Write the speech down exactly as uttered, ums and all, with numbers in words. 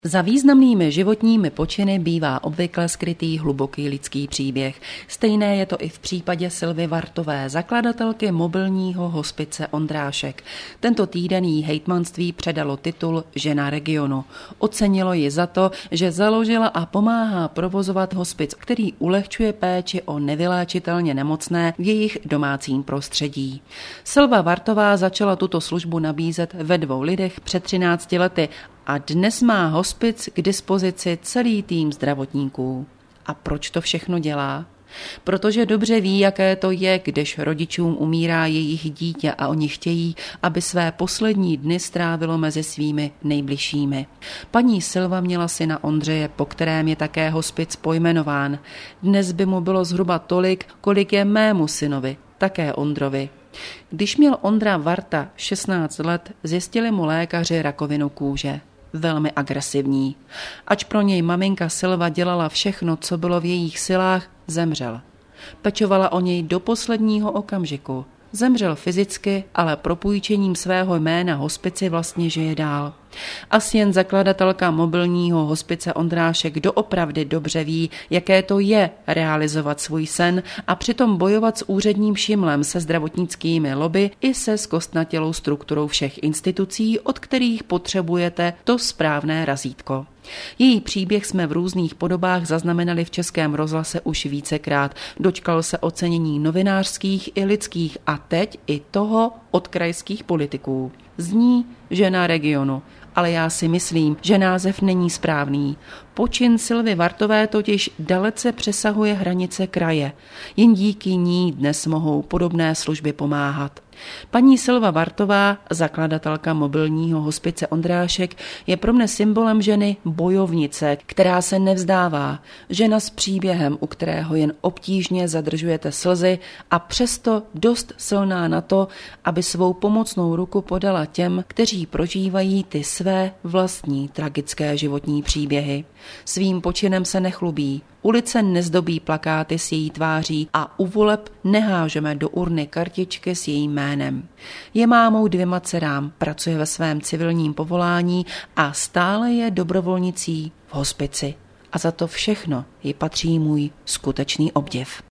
Za významnými životními počiny bývá obvykle skrytý hluboký lidský příběh. Stejné je to i v případě Sylvy Vartové, zakladatelky mobilního hospice Ondrášek. Tento týden jí hejtmanství předalo titul Žena regionu. Ocenilo ji za to, že založila a pomáhá provozovat hospic, který ulehčuje péči o nevyléčitelně nemocné v jejich domácím prostředí. Sylva Vartová začala tuto službu nabízet ve Dvou lidech před třinácti lety a dnes má hospic k dispozici celý tým zdravotníků. A proč to všechno dělá? Protože dobře ví, jaké to je, když rodičům umírá jejich dítě a oni chtějí, aby své poslední dny strávilo mezi svými nejbližšími. Paní Sylva měla syna Ondřeje, po kterém je také hospic pojmenován. Dnes by mu bylo zhruba tolik, kolik je mému synovi, také Ondrovi. Když měl Ondra Varta šestnáct let, zjistili mu lékaři rakovinu kůže. Velmi agresivní. Ač pro něj maminka Sylva dělala všechno, co bylo v jejich silách, zemřel. Pečovala o něj do posledního okamžiku. Zemřel fyzicky, ale propůjčením svého jména hospici vlastně žije dál. Asi jen zakladatelka mobilního hospice Ondrášek doopravdy dobře ví, jaké to je realizovat svůj sen a přitom bojovat s úředním šimlem, se zdravotnickými lobby i se zkostnatělou strukturou všech institucí, od kterých potřebujete to správné razítko. Její příběh jsme v různých podobách zaznamenali v Českém rozhlase už vícekrát. Dočkal se ocenění novinářských i lidských a teď i toho od krajských politiků. Zní Žena regionu, ale já si myslím, že název není správný. Počin Sylvy Vartové totiž dalece přesahuje hranice kraje. Jen díky ní dnes mohou podobné služby pomáhat. Paní Sylva Vartová, zakladatelka mobilního hospice Ondrášek, je pro mne symbolem ženy bojovnice, která se nevzdává. Žena s příběhem, u kterého jen obtížně zadržujete slzy a přesto dost silná na to, aby svou pomocnou ruku podala těm, kteří prožívají ty své vlastní tragické životní příběhy. Svým počinem se nechlubí. Ulice nezdobí plakáty s její tváří a u voleb nehážeme do urny kartičky s jejím jménem. Je mámou dvěma dcerám, pracuje ve svém civilním povolání a stále je dobrovolnicí v hospici. A za to všechno jí patří můj skutečný obdiv.